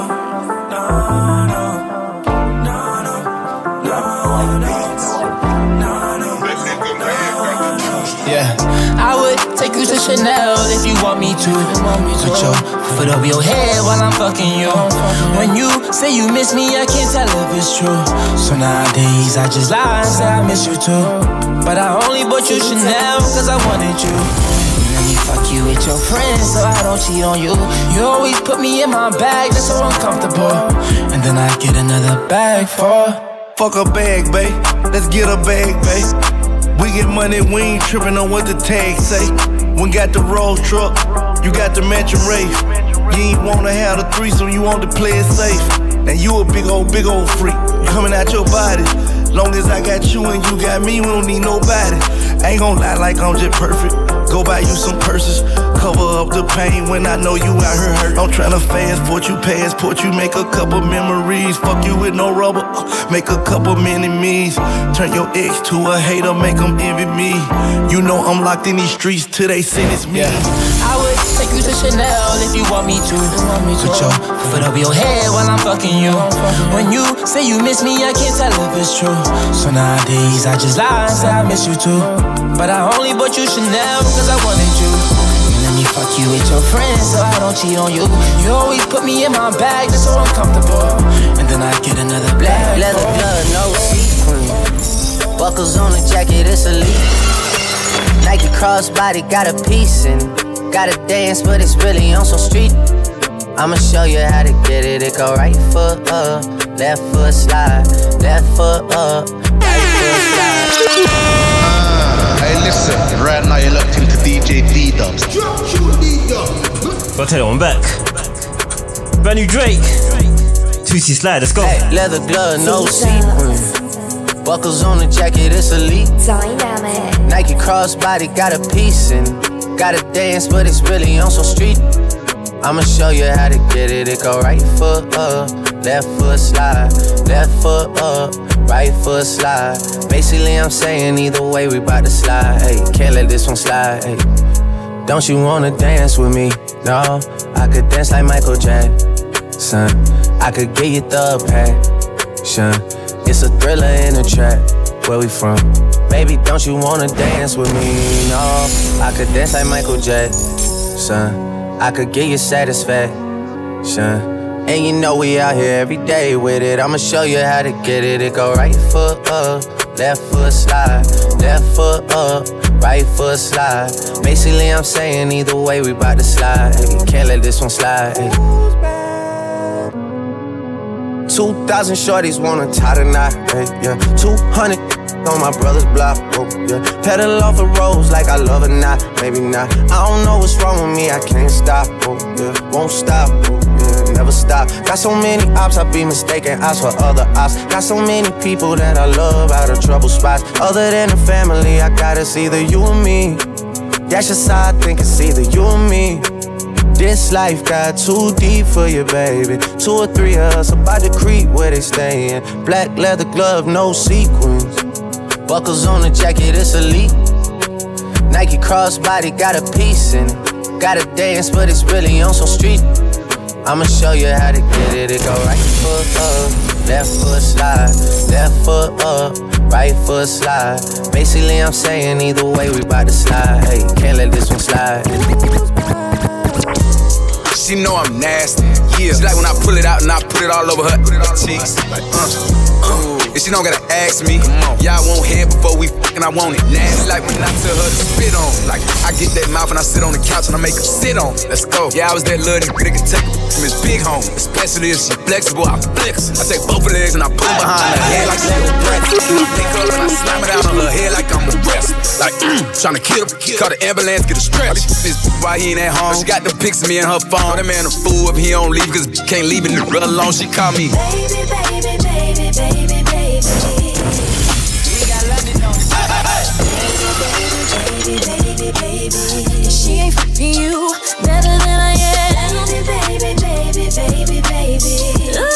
Yeah, I would take you to Chanel if you want me to. Put your foot over your head while I'm fucking you. When you say you miss me, I can't tell if it's true. So nowadays I just lie and say I miss you too. But I only bought you Chanel cause I wanted you. Let me fuck you with your friends so I don't cheat on you. You always put me in my bag, that's so uncomfortable. And then I get another bag for. Fuck a bag, babe. Let's get a bag, babe. We get money, we ain't trippin' on what the tag say. We got the Rolls truck, you got the mansion race. You ain't wanna have the threesome, you want to play it safe. Now you a big old, big old freak, coming out your body. Long as I got you and you got me, we don't need nobody. Ain't gon' lie like I'm just perfect. Go buy you some purses, cover up the pain when I know you out here hurt. I'm tryna fast forward you, passport you, make a couple memories. Fuck you with no rubber, make a couple mini-me's. Turn your ex to a hater, make them envy me. You know I'm locked in these streets till they sentence me. Yeah. I would take you to Chanel if you want me to. Put your foot over your head while I'm fucking you. When you say you miss me, I can't tell if it's true. So nowadays I just lie and say I miss you too. But I only bought you Chanel cause I wanted you. Let me fuck you with your friends so I don't cheat on you. You always put me in my bag, that's so uncomfortable. And then I get another black leather glove, no sequins. Buckles on the jacket, it's elite. Nike crossbody, got a piece and gotta dance, but it's really on some street. I'ma show you how to get it. It go right foot up, left foot slide, left foot up, right foot slide. Hey, listen, right now you're locked into D J D-Dubs. Gotta tell you, I'm back. Brand new Drake. two C slide, let's go. Hey, leather glove, no sequins. Buckles on the jacket, it's elite. Dynamic. Nike crossbody, got a piece and gotta dance, but it's really on some street. I'ma show you how to get it. It go right foot up, left foot slide, left foot up, right foot slide. Basically I'm saying either way we bout to slide. Hey, can't let this one slide. Hey, don't you wanna dance with me? No, I could dance like Michael Jackson. I could get you the passion. It's a thriller in a trap. Where we from? Baby, don't you wanna dance with me? No, I could dance like Michael Jackson. I could give you satisfaction. And you know we out here every day with it. I'ma show you how to get it. It go right foot up, left foot slide, left foot up, right foot slide. Basically I'm saying either way we bout to slide. Hey, can't let this one slide. Hey. Two thousand shorties wanna tie the knot. Hey, yeah. Two hundred on my brother's block, oh, yeah. Pedal off the roads like I love it, not, maybe not. I don't know what's wrong with me, I can't stop, oh, yeah. Won't stop, oh, yeah, never stop. Got so many ops, I be mistaken ops for other ops. Got so many people that I love out of trouble spots. Other than the family, I got it's either you or me. That's just how I think it's either you or me. This life got too deep for you, baby. Two or three of us about to creep where they stayin'. Black leather glove, no sequins. Buckles on the jacket, it's elite. Nike crossbody, got a piece and gotta dance, but it's really on some street. I'ma show you how to get it. It go right foot up, left foot slide, left foot up, right foot slide. Basically I'm saying either way we bout to slide. Hey, can't let this one slide. She know I'm nasty, yeah. She like when I pull it out and I put it all over her cheeks. Like, uh, uh. And she don't gotta ask me. Y'all want head before we f***ing, I want it nasty. Like when I tell her to spit on. Like I get that mouth and I sit on the couch and I make her sit on. Let's go. Yeah, I was that little nigga can take from his big home. Especially if she flexible, I flex. I take both her legs and I pull behind her head like she a breath. I pick her and I slam it out on her head like I'm a wrestler. Like, mm, tryna kill her. Call the ambulance, get a stretch. This why he ain't at home. She got the pics of me in her phone. That man a fool if he don't leave, cause can't leave it alone. She call me baby, baby, baby, baby, baby. We got London on. Baby, baby, baby, baby. She ain't fucking you better than I am. Baby, baby, baby, baby, baby. Ooh,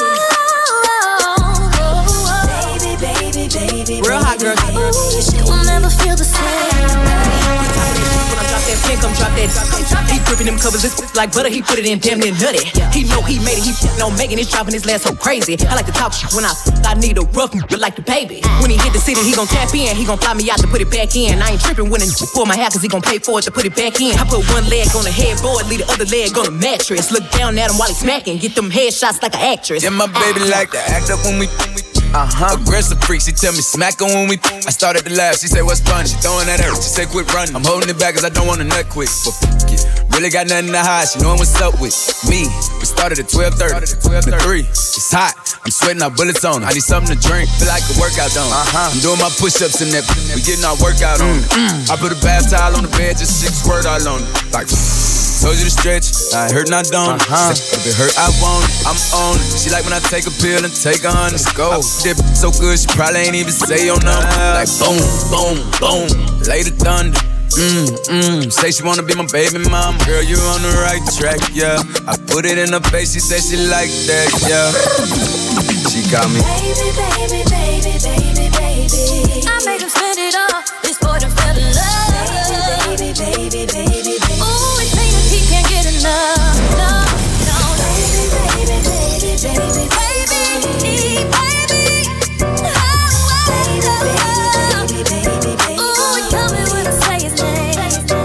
baby, baby, baby, baby. Real hot girl. Ooh, shit will never feel the same. Then come drop that. He gripping them covers, it's like butter, he put it in damn near nutty. He know he made it, he no making it, dropping his last so crazy. I like to talk shit when I I need a rough but like the baby. When he hit the city, he gon' tap in, he gon' fly me out to put it back in. I ain't tripping when it pull my hair, cause he gon' pay for it to put it back in. I put one leg on the headboard, leave the other leg on the mattress. Look down at him while he smacking, get them headshots like an actress. Yeah, my baby like to act up when we. Uh-huh. Aggressive freak, she tell me smack her when we. I started to laugh, she said what's fun? She throwing that air, she said quit running. I'm holding it back cause I don't wanna nut quick. But fuck it, really got nothing to hide, she knowin' what's up with me. We started at twelve thirty, the three, it's hot. I'm sweating out bullets on it. I need something to drink, feel like a workout on it. Uh-huh. I'm doing my push-ups in that, we getting our workout on it. Mm. I put a bath towel on the bed, just six squirt all on it. Like, told you to stretch, I hurt not don't. Uh-huh. If it hurt, I want it, I'm on it. She like when I take a pill and take a hundred. Let's go. I dip so good, she probably ain't even say your number. Like boom, boom, boom, lay the thunder. Mmm, mmm, say she wanna be my baby mom. Girl, you on the right track, yeah. I put it in her face, she said she like that, yeah. She got me. Baby, baby, baby, baby, baby. I made him spend it all. This boy done fell in love. Baby, baby, baby, baby, baby. Ooh, it seems like he can't get enough. No, no, baby, baby, baby, baby, baby, baby, baby. Oh, oh, baby, baby, baby. Ooh, tell me what to say his name.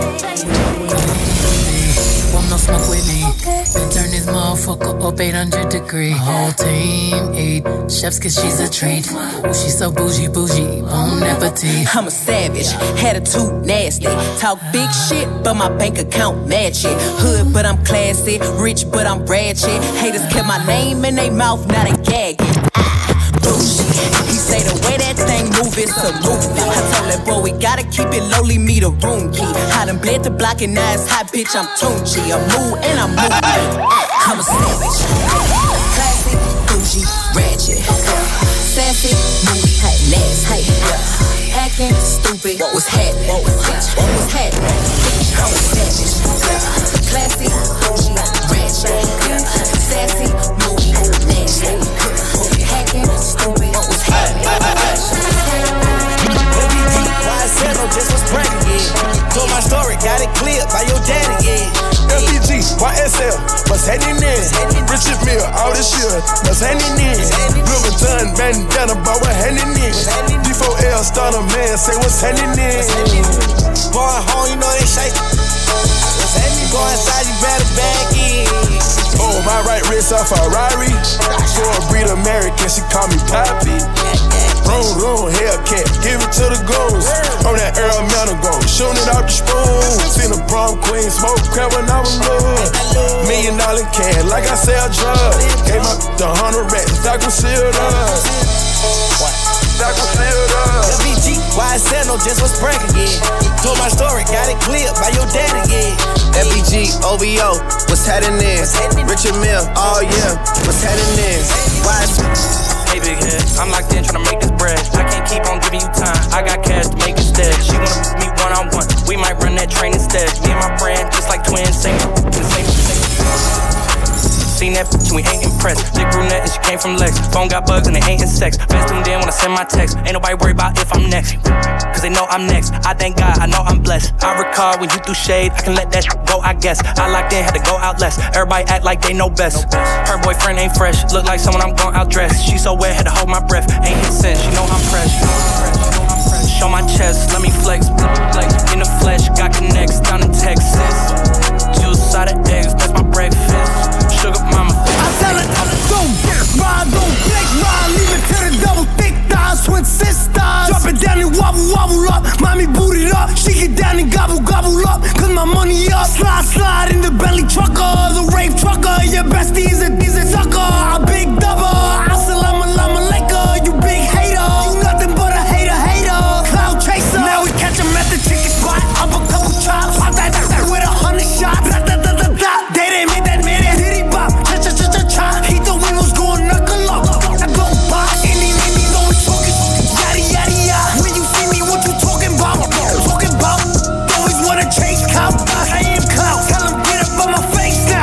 Want no smoke with me? Then turn this motherfucker up eight hundred degree. Whole team eat chefs cause she's a treat. Ooh, she's so bougie, bougie, bon appetit. I'm a savage, attitude nasty. Talk big shit, but my bank account match it. Hood, but I'm classy. Rich, but I'm ratchet. Haters kept my name in their mouth, now they gagging. Ah, bougie. He say the way that thing move, it's a movie. I told that boy we gotta keep it lowly, me the room key. I done bled the block and now it's hot, bitch, I'm Tunchi. I move and I'm moving. I'm a savage. Classy, bougie, ratchet. Sassy, moody, hey, nasty. Acting stupid, what was happening? What was happening? I'm a savage. Classy, bougie, ratchet. Sassy, moody, nasty. Acting stupid, what was happening? Why I said no, just was bragging, yeah. Told my story, got it clear by your daddy, yeah. L B G, Y S L, what's happening in? Richard Mill, all this shit, what's happening in? Louis Vuitton, bandana, but what's happening in? D four L, starter man, say what's happening in? Going home, you know they shake. What's happening? Go inside, you better back in. Oh, my right wrist a Ferrari. For a breed American, she call me Poppy. Room, room, Hellcat, give it to the goons. On that Earl Manor gold, shooting it out the spoon. Seen a prom queen, smoke crap when I was low. Million dollar can, like I sell drugs. Gave my the hundred racks, stock was sealed up. Stock was sealed up. L B G, why I said no, just was bragging, yeah. Told my story, got it clear by your daddy, yeah. L B G, O V O, what's happening? Richard Mill, oh yeah, what's happening? Why Hey big head, I'm locked in tryna make this bread. I can't keep on giving you time, I got cash to make instead. She wanna meet one on one, we might run that train instead. Me and my friend, just like twins, same, same, same. Seen that bitch and we ain't impressed. Thick brunette and she came from Lex. Phone got bugs and they ain't in sex. Best tuned in when I send my text. Ain't nobody worried about if I'm next, cause they know I'm next. I thank God, I know I'm blessed. I recall when you threw shade, I can let that shit go, I guess. I locked in, had to go out less. Everybody act like they know best. Her boyfriend ain't fresh, look like someone I'm gon' outdress. She so wet, had to hold my breath. Ain't hit sense, she know I'm fresh. Show my chest, let me flex. In the flesh, got connects down in Texas. Juice out of eggs, that's my breakfast. Sugar mama. I tell her, go ride, go black ride, leave it to the double thick thighs, twin sisters. Drop it down and wobble, wobble up. Mommy boot it up, she get down and gobble, gobble up. Cause my money up, slide, slide in the belly trucker, the rave trucker. Your bestie is a, is a sucker, a big double. Assalamu alaikum, you big hater. You nothing but a hater, hater. Cloud chaser. Now we catch him at the chicken spot, up a couple chops. Pop that, that, that with a hundred shots. Da, da, da, da, da. They didn't make that minute. Diddy bop, cha cha cha cha cha. He thought we was going knuckle up. I go by, any lady always talking. Yada yada yada. When you see me, what you talking about? Talking about. Always wanna chase clout. I am clout. Tell him get up on my face now.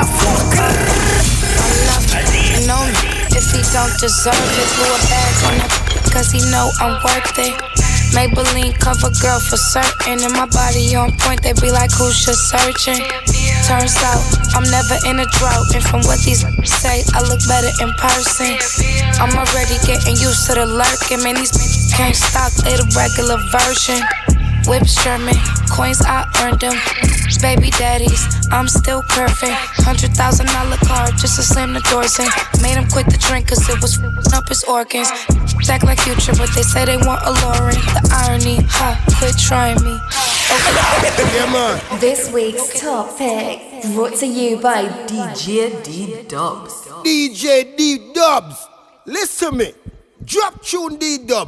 You know me. If he don't deserve it, blew a bag on it, cause he know I'm worth it. Maybelline cover girl for certain. And my body on point, they be like, who's just searching? Turns out, I'm never in a drought. And from what these say, I look better in person. I'm already getting used to the lurking. Man, these can't stop, they the regular version. Whips German, coins I earned them. Baby daddies, I'm still curving. Hundred thousand dollar car just to slam the doors in. Made him quit the drink cause it was f***ing up his organs. Act like Future, but they say they want a Lauren. The irony, ha, quit trying me. Okay. Yeah, man. This week's top pick, brought to you by D J D-Dubs. D J D-Dubs, listen to me. Drop tune D-Dub.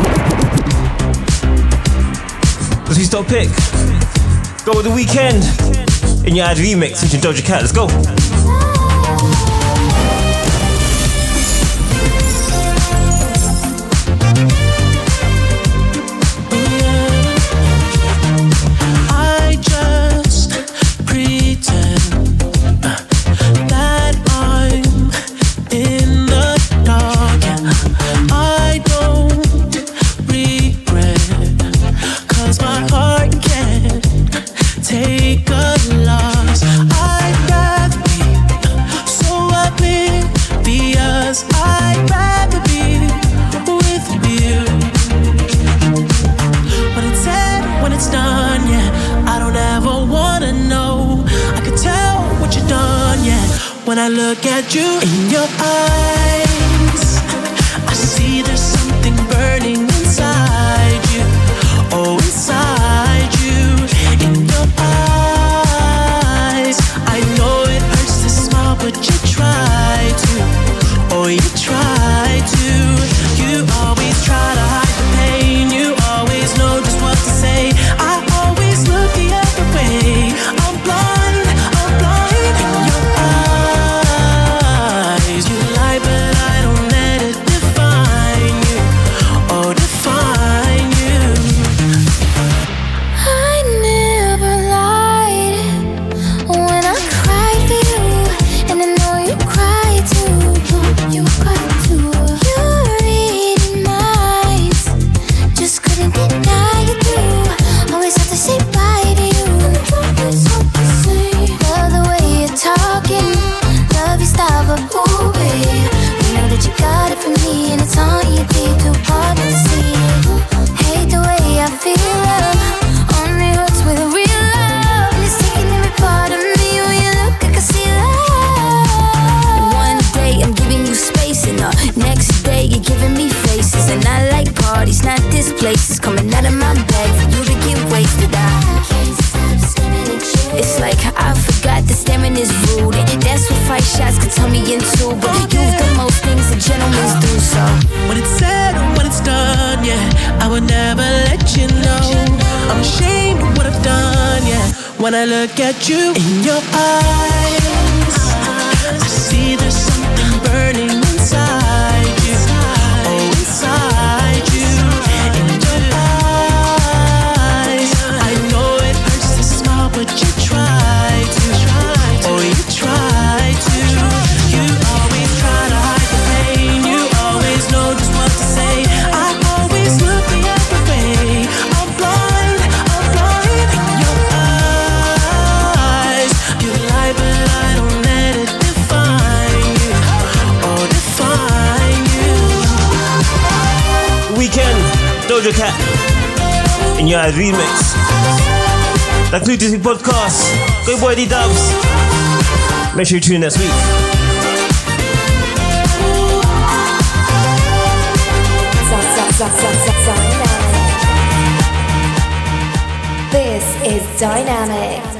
Let's see, stop pick. Go with The Weeknd in your ad remix featuring Doja Cat. Let's go. I just pretend uh, that I'm in the dark. I don't regret, cause my heart can't take a loss. I'd rather be so oblivious. I'd rather be with you. When it's said, when it's done, yeah, I don't ever wanna know. I can tell what you've done, yeah. When I look at you in your eyes, I see there's something burning inside you. Oh, inside you, in your eyes. I know it hurts to smile, but you try to. Oh, you try to. You always try to hide the pain. You always know just what to say. I always look the other way. I'm blind, I'm blind in your eyes. You lie, but I don't let it define you. Oh, define you. I never lied when I cried for you, and I know you cried too. You cried too. You reading minds, just couldn't deny it through. Always have to say bye to you. Always have to say. Love the way you're talking, love your style, but ooh, babe, you know that you got it from me, and it's on you deep, too hard to see. Hate the way I feel love. Only hurts with real love. And it's taking every part of me. When you look, I can see love. One day I'm giving you space, and the next day you're giving me faces. And I like parties, not this place. It's coming out of my bag for you to get wasted. I can't stop staring at you. It's like I forgot that staring is rude, and that's what five shots can turn me into. But you've done most things that gentlemen do, so When it's said or when it's done, yeah, I would never let you know. I'm ashamed of what I've done, yeah. When I look at you in your eyes, I see there's something burning inside you. Oh, inside you, in your eyes. I know it hurts to smile, but you try to. Oh, you try to. You always try to hide the pain. You always know just what to say. I always look the other way. I'm blind, I'm blind in your eyes. You lie, but I don't let it define you. Oh, define you. Weeknd, Doja Cat in your ad remix. That concludes this podcast. Go boy D-Dubs. Make sure you tune in next week. This is Dynamic.